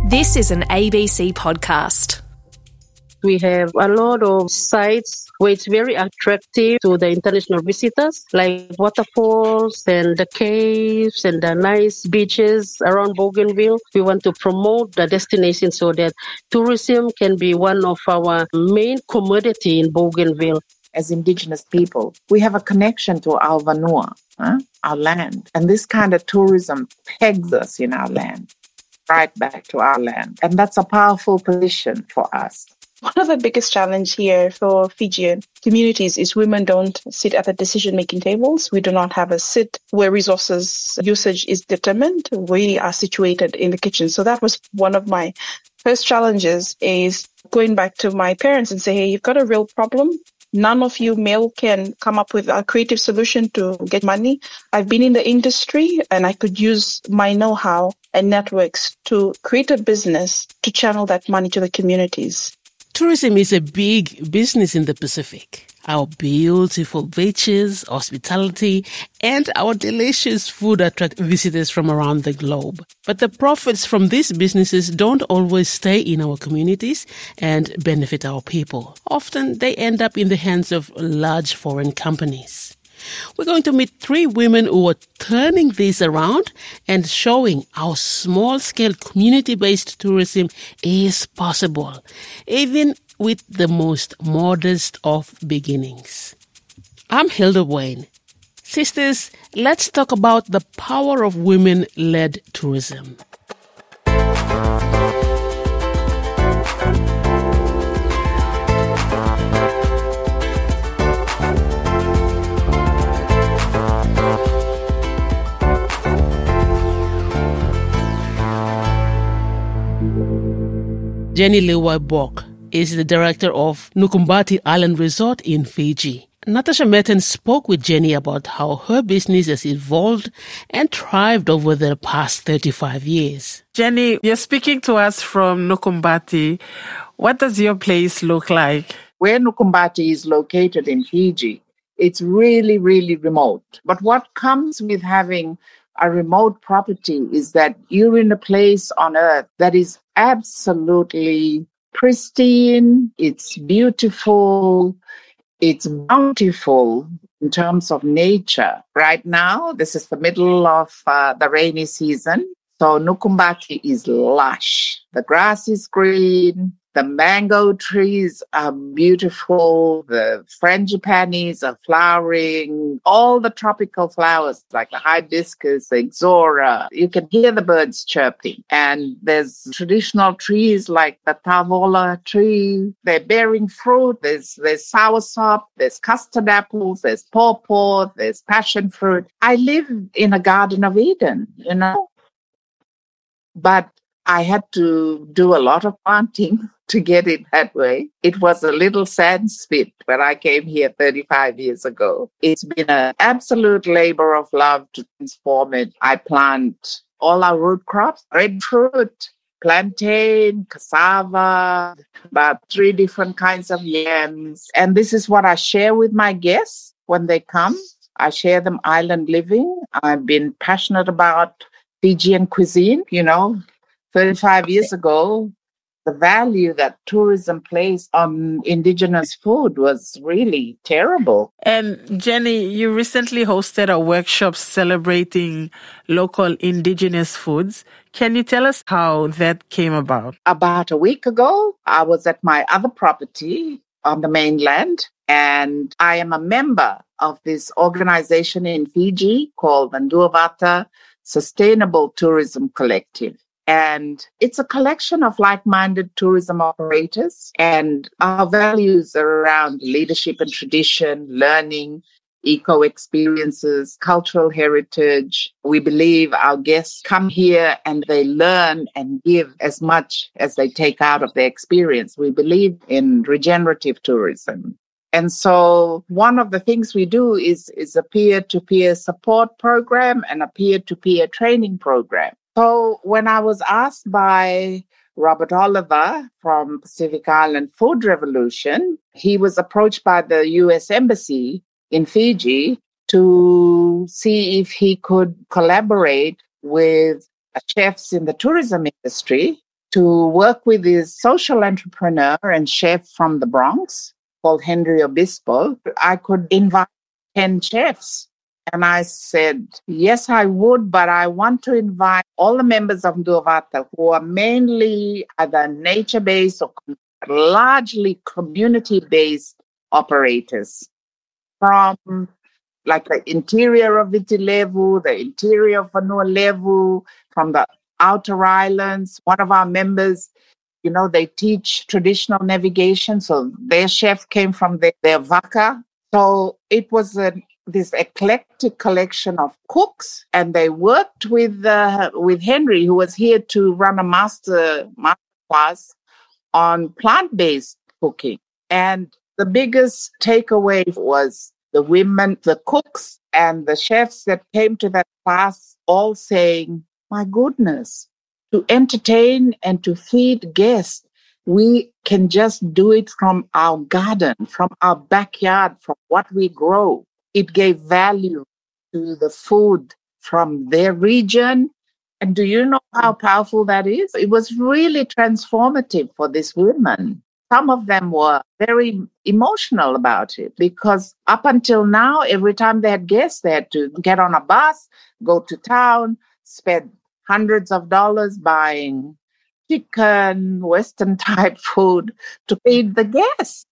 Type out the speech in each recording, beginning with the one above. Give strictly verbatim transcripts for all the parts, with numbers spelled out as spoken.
This is an A B C podcast. We have a lot of sites where it's very attractive to the international visitors, like waterfalls and the caves and the nice beaches around Bougainville. We want to promote the destination so that tourism can be one of our main commodity in Bougainville. As Indigenous people, we have a connection to our Vanua, huh? our land. And this kind of tourism pegs us in our land, right back to our land. And that's a powerful position for us. One of the biggest challenges here for Fijian communities is women don't sit at the decision-making tables. We do not have a sit where resources usage is determined. We are situated in the kitchen. So that was one of my first challenges, is going back to my parents and say, hey, you've got a real problem. None of you male can come up with a creative solution to get money. I've been in the industry and I could use my know-how and networks to create a business to channel that money to the communities. Tourism is a big business in the Pacific. Our beautiful beaches, hospitality, and our delicious food attract visitors from around the globe. But the profits from these businesses don't always stay in our communities and benefit our people. Often they end up in the hands of large foreign companies. We're going to meet three women who are turning this around and showing how small-scale community-based tourism is possible, even with the most modest of beginnings. I'm Hilda Wayne. Sisters, let's talk about the power of women-led tourism. Jenny Lewa-Bok is the director of Nukumbati Island Resort in Fiji. Natasha Metten spoke with Jenny about how her business has evolved and thrived over the past thirty-five years. Jenny, you're speaking to us from Nukumbati. What does your place look like? Where Nukumbati is located in Fiji, it's really, really remote. But what comes with having a remote property is that you're in a place on earth that is absolutely pristine, it's beautiful, it's bountiful in terms of nature. Right now, this is the middle of uh, the rainy season, so Nukumbati is lush. The grass is green, the mango trees are beautiful, the frangipanis are flowering, all the tropical flowers like the hibiscus, the ixora. You can hear the birds chirping. And there's traditional trees like the tavola tree. They're bearing fruit. There's, there's soursop, there's custard apples, there's pawpaw, there's passion fruit. I live in a Garden of Eden, you know. But I had to do a lot of planting to get it that way. It was a little sandspit when I came here thirty-five years ago. It's been an absolute labor of love to transform it. I plant all our root crops, breadfruit, plantain, cassava, about three different kinds of yams. And this is what I share with my guests when they come. I share them island living. I've been passionate about Fijian cuisine, you know. thirty-five years ago, the value that tourism placed on indigenous food was really terrible. And Jenny, you recently hosted a workshop celebrating local indigenous foods. Can you tell us how that came about? About a week ago, I was at my other property on the mainland, and I am a member of this organization in Fiji called the Nduavata Sustainable Tourism Collective. And it's a collection of like-minded tourism operators, and our values are around leadership and tradition, learning, eco-experiences, cultural heritage. We believe our guests come here and they learn and give as much as they take out of their experience. We believe in regenerative tourism. And so one of the things we do is, is a peer-to-peer support program and a peer-to-peer training program. So when I was asked by Robert Oliver from Pacific Island Food Revolution, he was approached by the U S Embassy in Fiji to see if he could collaborate with chefs in the tourism industry to work with this social entrepreneur and chef from the Bronx called Henry Obispo. I could invite ten chefs. And I said, yes, I would, but I want to invite all the members of Nduavata who are mainly either nature-based or largely community-based operators from like the interior of Viti Levu, the interior of Vanua Levu, from the outer islands. One of our members, you know, they teach traditional navigation. So their chef came from the, their Vaka. So it was a, this eclectic collection of cooks, and they worked with uh, with Henry, who was here to run a master, master class on plant-based cooking. And the biggest takeaway was the women, the cooks and the chefs that came to that class all saying, my goodness, to entertain and to feed guests, we can just do it from our garden, from our backyard, from what we grow. It gave value to the food from their region. And do you know how powerful that is? It was really transformative for these women. Some of them were very emotional about it because up until now, every time they had guests, they had to get on a bus, go to town, spend hundreds of dollars buying chicken, Western type food to feed the guests.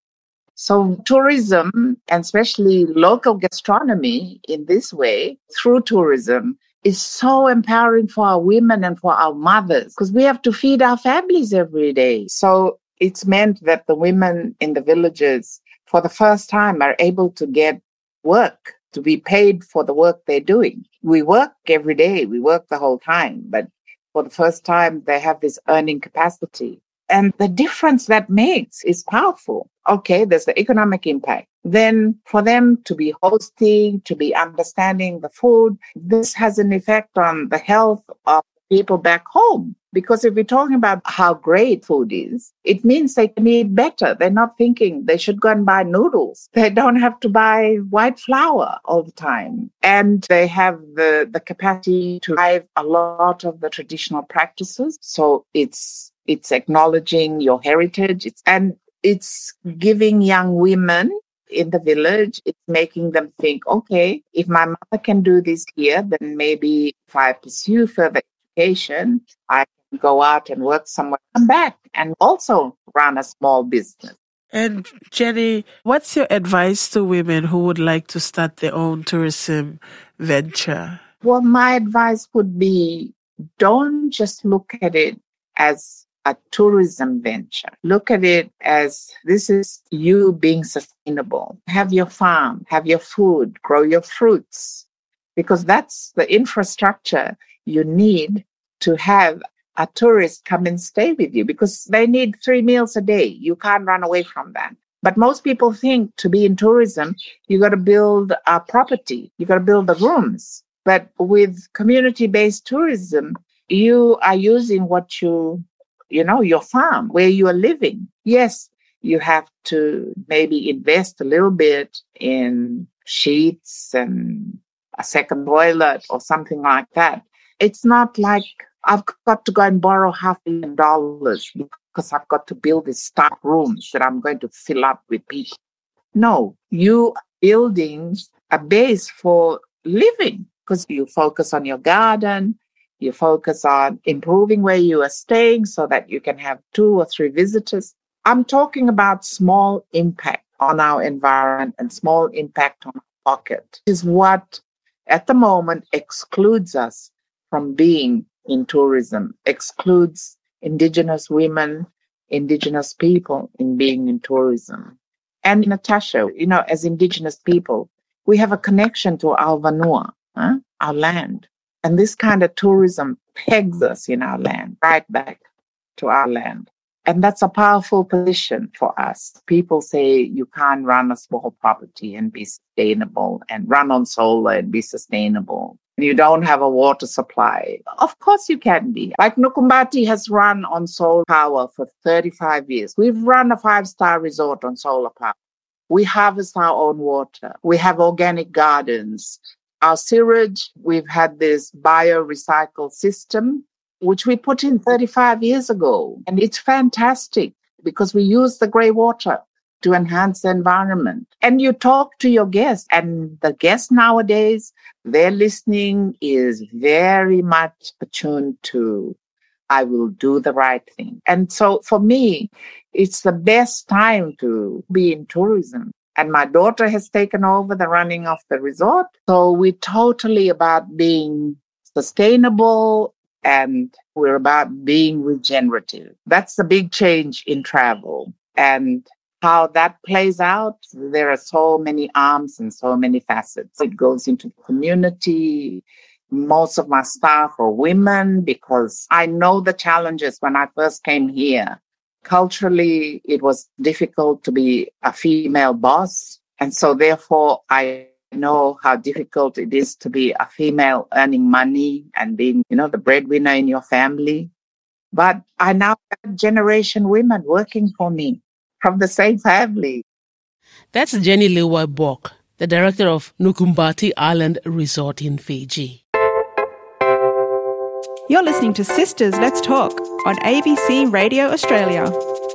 So tourism, and especially local gastronomy in this way, through tourism, is so empowering for our women and for our mothers because we have to feed our families every day. So it's meant that the women in the villages, for the first time, are able to get work, to be paid for the work they're doing. We work every day, we work the whole time, but for the first time, they have this earning capacity. And the difference that makes is powerful. Okay, there's the economic impact. Then for them to be hosting, to be understanding the food, this has an effect on the health of people back home. Because if we're talking about how great food is, it means they can eat better. They're not thinking they should go and buy noodles. They don't have to buy white flour all the time. And they have the, the capacity to drive a lot of the traditional practices. So it's it's acknowledging your heritage. It's, and it's giving young women in the village, it's making them think, okay, if my mother can do this here, then maybe if I pursue further education, I can go out and work somewhere, come back and also run a small business. And Jenny, what's your advice to women who would like to start their own tourism venture? Well, my advice would be don't just look at it as a tourism venture. Look at it as this is you being sustainable. Have your farm, have your food, grow your fruits, because that's the infrastructure you need to have a tourist come and stay with you, because they need three meals a day. You can't run away from that. But most people think to be in tourism, you got to build a property, you got to build the rooms. But with community-based tourism, you are using what you you know, your farm, where you are living. Yes, you have to maybe invest a little bit in sheets and a second toilet or something like that. It's not like I've got to go and borrow half a million dollars because I've got to build these stock rooms that I'm going to fill up with people. No, you are building a base for living because you focus on your garden. You focus on improving where you are staying so that you can have two or three visitors. I'm talking about small impact on our environment and small impact on our pocket. This is what, at the moment, excludes us from being in tourism, excludes Indigenous women, Indigenous people in being in tourism. And Natasha, you know, as Indigenous people, we have a connection to our Vanua, huh? Our land. And this kind of tourism pegs us in our land, right back to our land. And that's a powerful position for us. People say you can't run a small property and be sustainable and run on solar and be sustainable. You don't have a water supply. Of course you can be. Like Nukumbati has run on solar power for thirty-five years. We've run a five-star resort on solar power. We harvest our own water. We have organic gardens. Our sewage, we've had this bio-recycle system. which we put in thirty-five years ago. And it's fantastic because we use the grey water to enhance the environment. And you talk to your guests, and the guests nowadays, their listening is very much attuned to, I will do the right thing. And so for me, it's the best time to be in tourism. And my daughter has taken over the running of the resort. So we're totally about being sustainable, and we're about being regenerative. That's the big change in travel. And how that plays out, there are so many arms and so many facets. It goes into the community. Most of my staff are women because I know the challenges when I first came here. Culturally, it was difficult to be a female boss. And so therefore, I know how difficult it is to be a female earning money and being, you know, the breadwinner in your family. But I now have generation women working for me from the same family. That's Jenny Lewa Bok, the director of Nukumbati Island Resort in Fiji. You're listening to Sisters Let's Talk on A B C Radio Australia.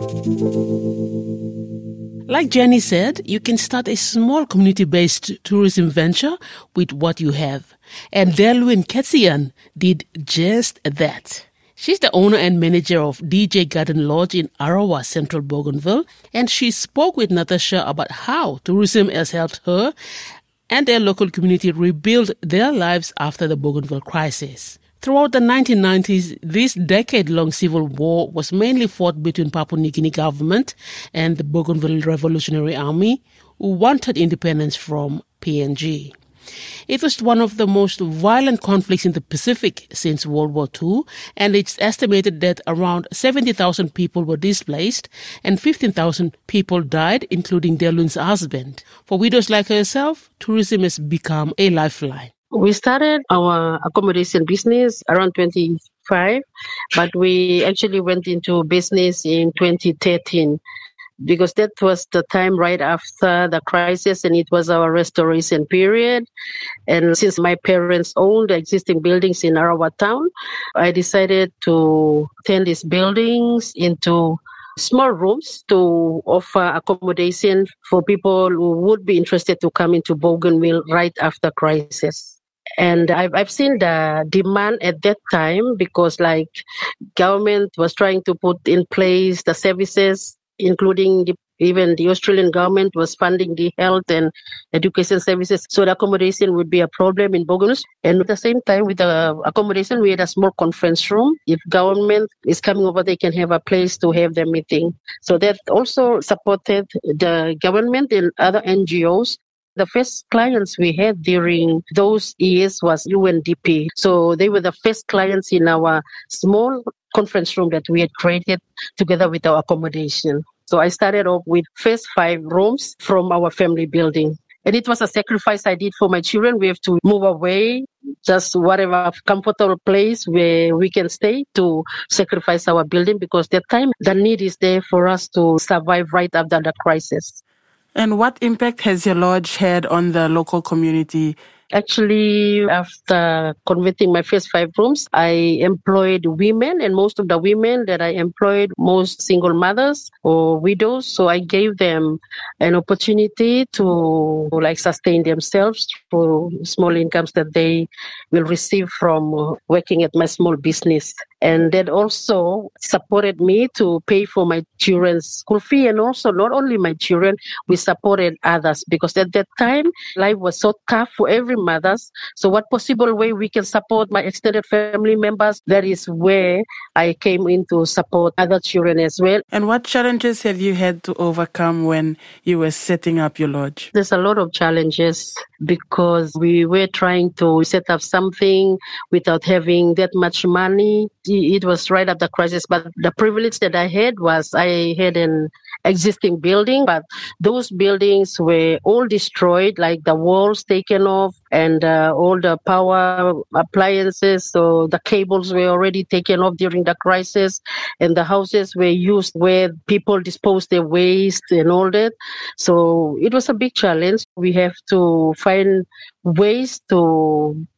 Like Jenny said, you can start a small community-based tourism venture with what you have. And Delwyn Ketsian did just that. She's the owner and manager of D J Garden Lodge in Arawa, Central Bougainville, and she spoke with Natasha about how tourism has helped her and their local community rebuild their lives after the Bougainville crisis. Throughout the nineteen nineties, this decade-long civil war was mainly fought between Papua New Guinea government and the Bougainville Revolutionary Army, who wanted independence from P N G. It was one of the most violent conflicts in the Pacific since World War Two, and it's estimated that around seventy thousand people were displaced and fifteen thousand people died, including Delwyn's husband. For widows like herself, tourism has become a lifeline. We started our accommodation business around twenty-five, but we actually went into business in twenty thirteen. Because that was the time right after the crisis, and it was our restoration period. And since my parents owned the existing buildings in Arawa town, I decided to turn these buildings into small rooms to offer accommodation for people who would be interested to come into Bougainville right after crisis. And I've, I've seen the demand at that time because like government was trying to put in place the services, including the, even the Australian government was funding the health and education services. So the accommodation would be a problem in Bougainville. And at the same time, with the accommodation, we had a small conference room. If government is coming over, they can have a place to have their meeting. So that also supported the government and other N G Os. The first clients we had during those years was U N D P. So they were the first clients in our small conference room that we had created together with our accommodation. So I started off with first five rooms from our family building. And it was a sacrifice I did for my children. We have to move away, just whatever comfortable place where we can stay to sacrifice our building because that time the need is there for us to survive right after the crisis. And what impact has your lodge had on the local community? Actually, after converting my first five rooms, I employed women, and most of the women that I employed, most single mothers or widows. So I gave them an opportunity to like sustain themselves through small incomes that they will receive from working at my small business. And that also supported me to pay for my children's school fee, and also not only my children, we supported others because at that time life was so tough for every mothers. So what possible way we can support my extended family members, that is where I came in to support other children as well. And what challenges have you had to overcome when you were setting up your lodge? There's a lot of challenges because we were trying to set up something without having that much money. It was right after the crisis, but the privilege that I had was I had an existing building, but those buildings were all destroyed, like the walls taken off and uh, all the power appliances. So the cables were already taken off during the crisis, and the houses were used where people disposed their waste and all that. So it was a big challenge. We have to find ways to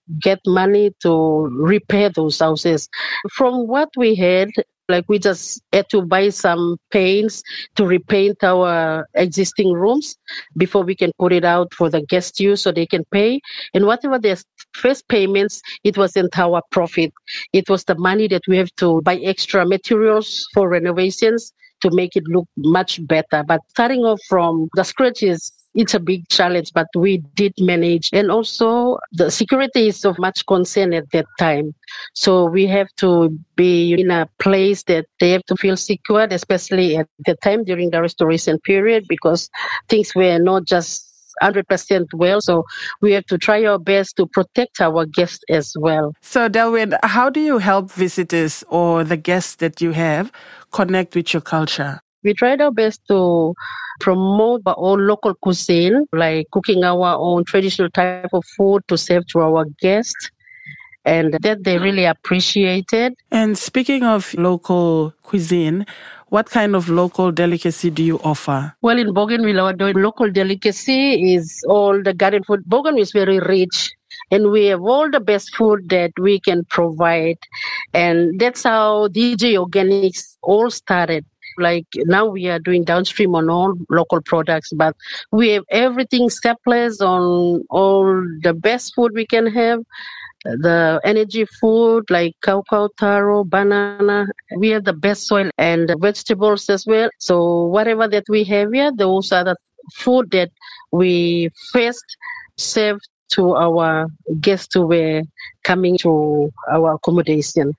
get money to repair those houses. From what we had, like we just had to buy some paints to repaint our existing rooms before we can put it out for the guest use so they can pay. And whatever their first payments, it wasn't our profit. It was the money that we have to buy extra materials for renovations to make it look much better. But starting off from the scratch is it's a big challenge, but we did manage. And also the security is of much concern at that time. So we have to be in a place that they have to feel secure, especially at the time during the restoration period, because things were not just one hundred percent well. So we have to try our best to protect our guests as well. So Delwyn, how do you help visitors or the guests that you have connect with your culture? We tried our best to promote our own local cuisine, like cooking our own traditional type of food to serve to our guests, and that they really appreciated. And speaking of local cuisine, what kind of local delicacy do you offer? Well, in Bougainville, our local delicacy is all the garden food. Bougainville is very rich, and we have all the best food that we can provide. And that's how D J Organics all started. Like now we are doing downstream on all local products, but we have everything surplus on all the best food we can have. The energy food like cacao, taro, banana. We have the best soil and vegetables as well. So whatever that we have here, those are the food that we first serve to our guests who were coming to our accommodation.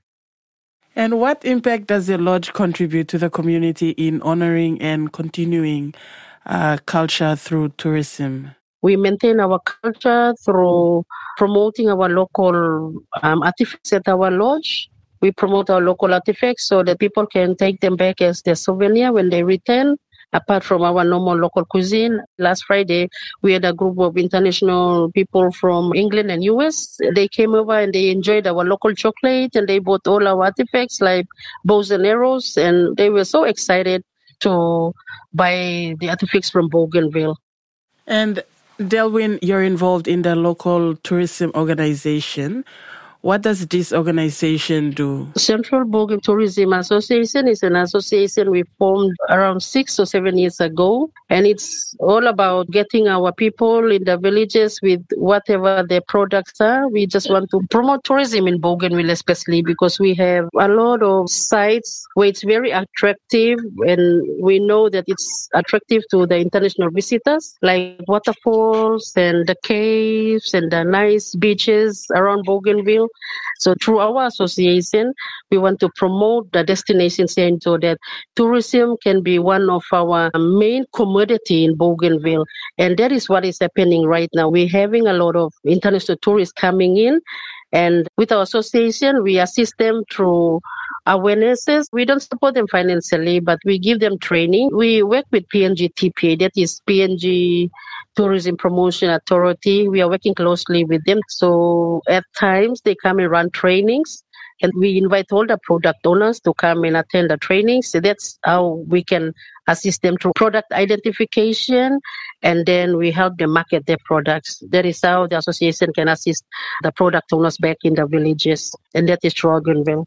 And what impact does the lodge contribute to the community in honoring and continuing uh, culture through tourism? We maintain our culture through promoting our local um, artifacts at our lodge. We promote our local artifacts so that people can take them back as their souvenir when they return. Apart from our normal local cuisine, last Friday, we had a group of international people from England and U S. They came over and they enjoyed our local chocolate and they bought all our artifacts like bows and arrows. And they were so excited to buy the artifacts from Bougainville. And Delwyn, you're involved in the local tourism organization. What does this organization do? Central Bougainville Tourism Association is an association we formed around six or seven years ago. And it's all about getting our people in the villages with whatever their products are. We just want to promote tourism in Bougainville, especially because we have a lot of sites where it's very attractive. And we know that it's attractive to the international visitors, like waterfalls and the caves and the nice beaches around Bougainville. So through our association, we want to promote the destination center that tourism can be one of our main commodity in Bougainville. And that is what is happening right now. We're having a lot of international tourists coming in. And with our association, we assist them through awarenesses. We don't support them financially, but we give them training. We work with P N G T P A, that is P N G Tourism Promotion Authority. We are working closely with them. So at times they come and run trainings and we invite all the product owners to come and attend the trainings. So that's how we can assist them through product identification, and then we help them market their products. That is how the association can assist the product owners back in the villages, and that is through Bougainville.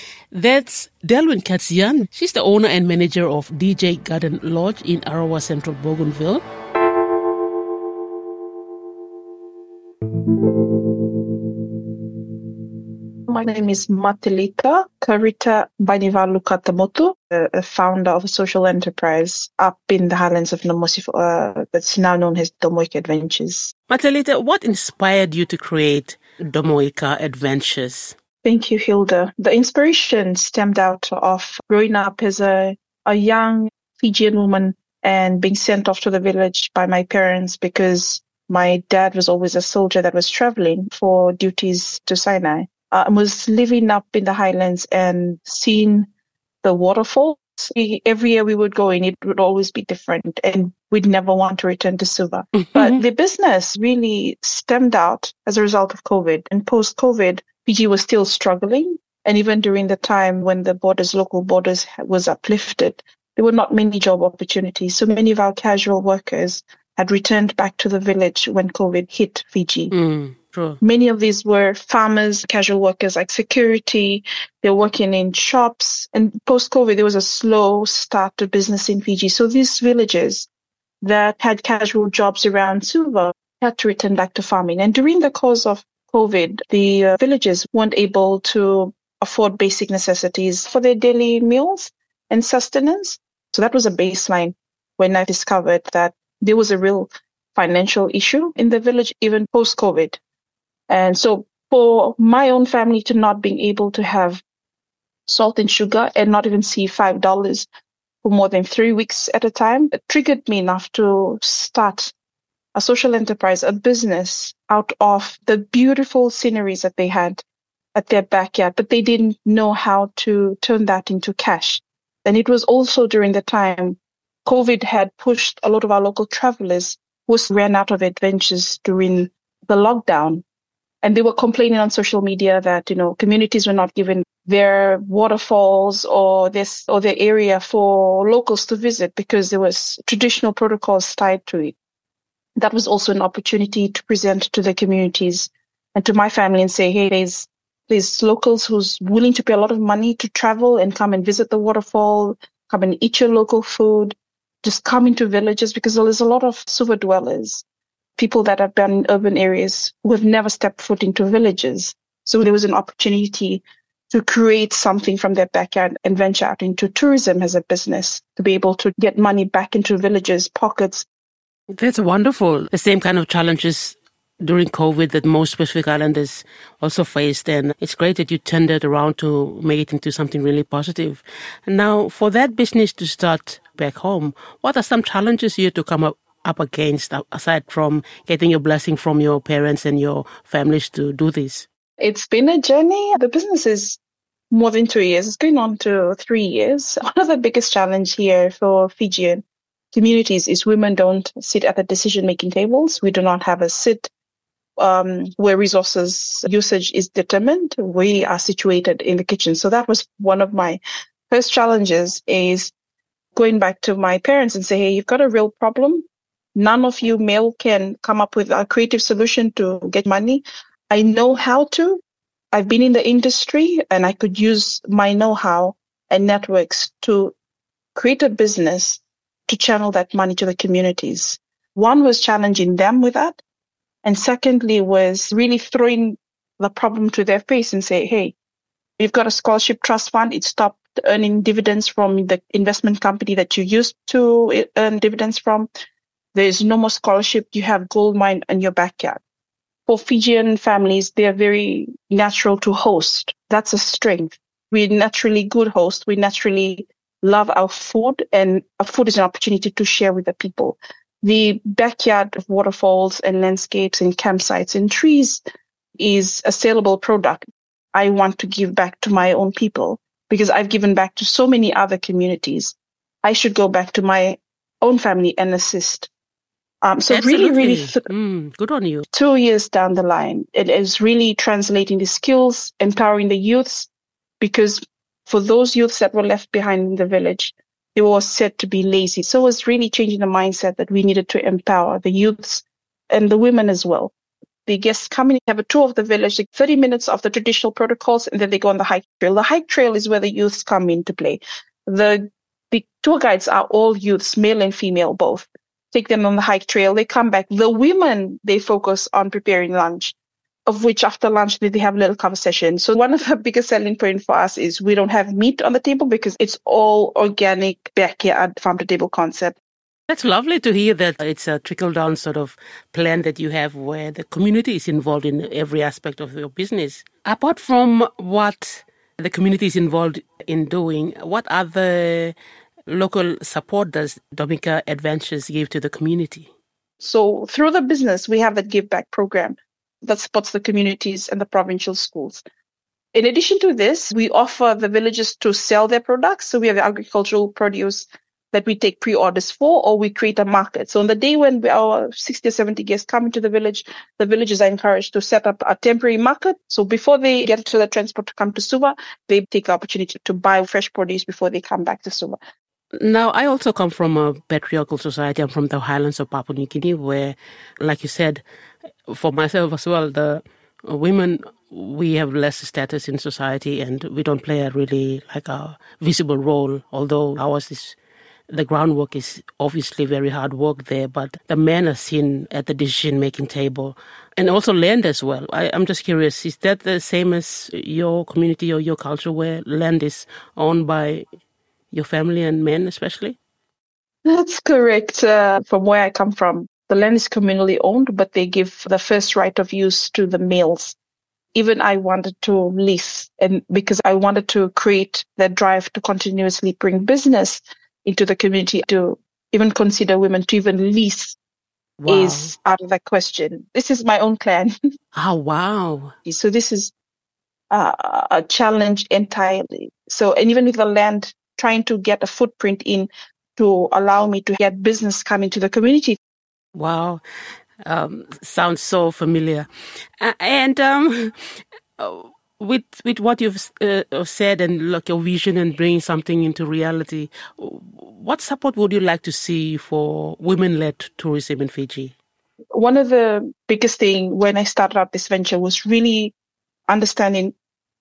That's Delwyn Katsian. She's the owner and manager of D J Garden Lodge in Arawa Central, Bougainville. My name is Matilita Karita Banivalu Katamotu, a founder of a social enterprise up in the highlands of Namosi uh, that's now known as Domoika Adventures. Matilita, what inspired you to create Domoika Adventures? Thank you, Hilda. The inspiration stemmed out of growing up as a, a young Fijian woman and being sent off to the village by my parents because my dad was always a soldier that was traveling for duties to Sinai. I was living up in the highlands and seeing the waterfalls. Every year we would go in, it would always be different, and we'd never want to return to Suva. Mm-hmm. But the business really stemmed out as a result of COVID. And post-COVID, Fiji was still struggling. And even during the time when the borders, local borders was uplifted, there were not many job opportunities. So many of our casual workers had returned back to the village when COVID hit Fiji. Mm. True. Many of these were farmers, casual workers like security. They're working in shops. And post-COVID, there was a slow start to business in Fiji. So these villages that had casual jobs around Suva had to return back to farming. And during the course of COVID, the uh, villages weren't able to afford basic necessities for their daily meals and sustenance. So that was a baseline when I discovered that there was a real financial issue in the village, even post-COVID. And so for my own family to not being able to have salt and sugar and not even see five dollars for more than three weeks at a time, it triggered me enough to start a social enterprise, a business out of the beautiful sceneries that they had at their backyard, but they didn't know how to turn that into cash. And it was also during the time COVID had pushed a lot of our local travelers who ran out of adventures during the lockdown. And they were complaining on social media that, you know, communities were not given their waterfalls or this or their area for locals to visit because there was traditional protocols tied to it. That was also an opportunity to present to the communities and to my family and say, hey, there's, there's locals who's willing to pay a lot of money to travel and come and visit the waterfall, come and eat your local food, just come into villages because there's a lot of Suva dwellers, people that have been in urban areas who have never stepped foot into villages. So there was an opportunity to create something from their backyard and venture out into tourism as a business to be able to get money back into villages' pockets. That's wonderful. The same kind of challenges during COVID that most Pacific Islanders also faced. And it's great that you turned it around to make it into something really positive. And now, for that business to start back home, what are some challenges you had to come up, up against, aside from getting your blessing from your parents and your families to do this? It's been a journey. The business is more than two years. It's going on to three years. One of the biggest challenge here for Fijian communities is women don't sit at the decision-making tables. We do not have a sit um, where resources usage is determined. We are situated in the kitchen. So that was one of my first challenges, is going back to my parents and say, hey, you've got a real problem. None of you male can come up with a creative solution to get money. I know how to. I've been in the industry and I could use my know-how and networks to create a business to channel that money to the communities. One was challenging them with that. And secondly was really throwing the problem to their face and say, hey, you've got a scholarship trust fund. It stopped earning dividends from the investment company that you used to earn dividends from. There's no more scholarship. You have gold mine in your backyard. For Fijian families, they are very natural to host. That's a strength. We're naturally good hosts. We naturally love our food, and our food is an opportunity to share with the people. The backyard of waterfalls and landscapes and campsites and trees is a saleable product. I want to give back to my own people because I've given back to so many other communities. I should go back to my own family and assist. Um, so Absolutely. really, really, th- mm, good on you. Two years down the line, it is really translating the skills, empowering the youths, because for those youths that were left behind in the village, they were said to be lazy. So it was really changing the mindset that we needed to empower the youths and the women as well. The guests come in, have a tour of the village, like thirty minutes of the traditional protocols, and then they go on the hike trail. The hike trail is where the youths come into play. The, the tour guides are all youths, male and female, both. Take them on the hike trail. They come back. The women, they focus on preparing lunch, of which after lunch, they have a little conversation. So one of the biggest selling points for us is we don't have meat on the table because it's all organic, backyard, farm-to-table concept. That's lovely to hear that it's a trickle-down sort of plan that you have where the community is involved in every aspect of your business. Apart from what the community is involved in doing, what other local support does Dominica Adventures give to the community? So through the business, we have that Give Back program that supports the communities and the provincial schools. In addition to this, we offer the villages to sell their products. So we have agricultural produce that we take pre-orders for, or we create a market. So on the day when our sixty or seventy guests come into the village, the villages are encouraged to set up a temporary market. So before they get to the transport to come to Suva, they take the opportunity to buy fresh produce before they come back to Suva. Now, I also come from a patriarchal society. I'm from the highlands of Papua New Guinea, where, like you said, for myself as well, the women, we have less status in society and we don't play a really like a visible role, although ours is, the groundwork is obviously very hard work there, but the men are seen at the decision-making table and also land as well. I, I'm just curious, is that the same as your community or your culture where land is owned by your family and men especially? That's correct. Uh, from where I come from, the land is communally owned, but they give the first right of use to the males. Even I wanted to lease, and because I wanted to create that drive to continuously bring business into the community, to even consider women to even lease wow. is out of the question. This is my own clan. Oh, wow. So this is uh, a challenge entirely. So, and even with the land, trying to get a footprint in to allow me to get business come into the community. Wow. Um, sounds so familiar. Uh, and um, with with what you've uh, said and like your vision and bringing something into reality, what support would you like to see for women-led tourism in Fiji? One of the biggest things when I started out this venture was really understanding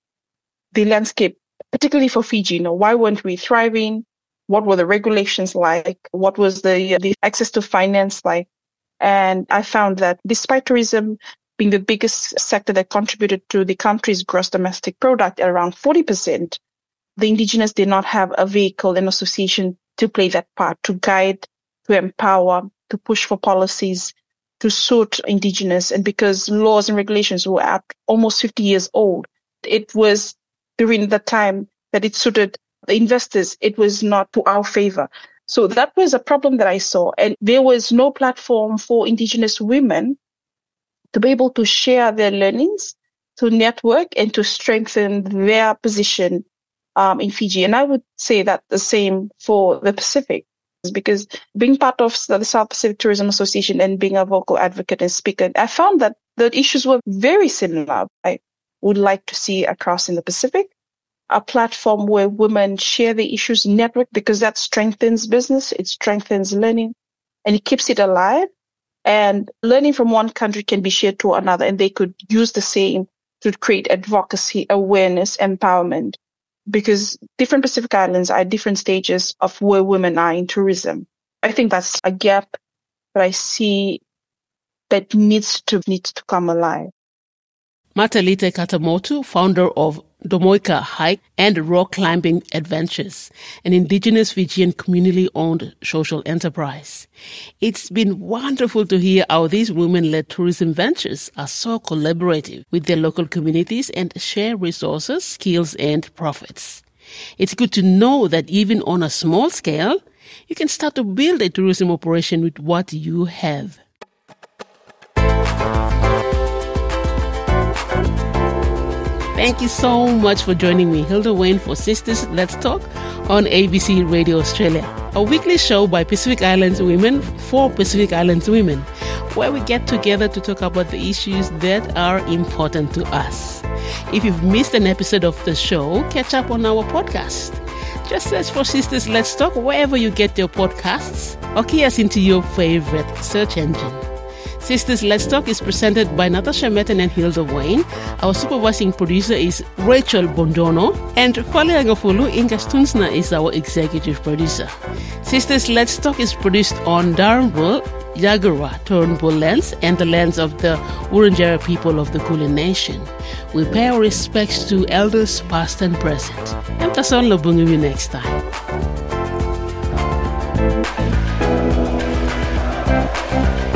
the landscape, particularly for Fiji. You know, why weren't we thriving? What were the regulations like? What was the, the access to finance like? And I found that despite tourism being the biggest sector that contributed to the country's gross domestic product at around forty percent, the indigenous did not have a vehicle and association to play that part, to guide, to empower, to push for policies, to suit indigenous. And because laws and regulations were at almost fifty years old, it was during the time that it suited the investors, it was not to our favor. So that was a problem that I saw. And there was no platform for indigenous women to be able to share their learnings, to network, and to strengthen their position um, in Fiji. And I would say that the same for the Pacific, because being part of the South Pacific Tourism Association and being a vocal advocate and speaker, I found that the issues were very similar. I would like to see across in the Pacific a platform where women share the issues, network, because that strengthens business, it strengthens learning, and it keeps it alive. And learning from one country can be shared to another, and they could use the same to create advocacy, awareness, empowerment, because different Pacific Islands are at different stages of where women are in tourism. I think that's a gap that I see that needs to needs to come alive. Matalite Katamotu, founder of Domoika Hike and Rock Climbing Adventures, an indigenous Fijian community-owned social enterprise. It's been wonderful to hear how these women-led tourism ventures are so collaborative with their local communities and share resources, skills, and profits. It's good to know that even on a small scale, you can start to build a tourism operation with what you have. Thank you so much for joining me, Hilda Wayne, for Sisters Let's Talk on A B C Radio Australia, a weekly show by Pacific Islands women for Pacific Islands women, where we get together to talk about the issues that are important to us. If you've missed an episode of the show, catch up on our podcast. Just search for Sisters Let's Talk wherever you get your podcasts, or key us into your favorite search engine. Sisters Let's Talk is presented by Natasha Metten and Hilda Wayne. Our supervising producer is Rachel Bondono, and Fale Angafulu Ingastunsna is our executive producer. Sisters Let's Talk is produced on Darnbul, Yagara, Turnbull lands and the lands of the Wurundjeri people of the Kulin Nation. We pay our respects to elders past and present. I'm Tason Lobungu you next time.